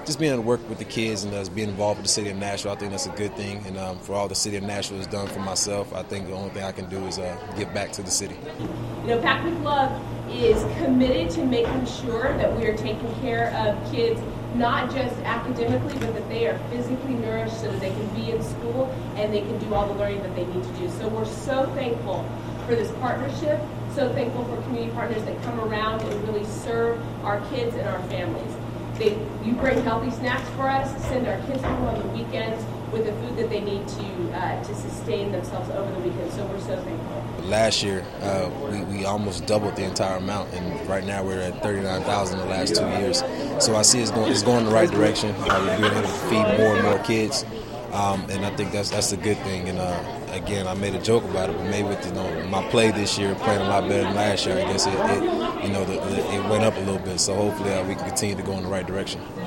just being able to work with the kids and us being involved with the city of Nashville, I think that's a good thing. And for all the city of Nashville has done for myself, I think the only thing I can do is give back to the city. Pack with Love is committed to making sure that we are taking care of kids, not just academically, but that they are physically nourished so that they can be in school and they can do all the learning that they need to do. So we're so thankful for this partnership, so thankful for community partners that come around and really serve our kids and our families. You bring healthy snacks for us, send our kids home on the weekends with the food that they need to sustain themselves over the weekend. So we're so thankful. Last year, we almost doubled the entire amount, and right now we're at $39,000 the last 2 years. So I see it's going in the right direction. We're being able to feed more and more kids, and I think that's a good thing. And again, I made a joke about it, but maybe with my play this year, playing a lot better than last year, I guess it went up a little bit. So hopefully we can continue to go in the right direction.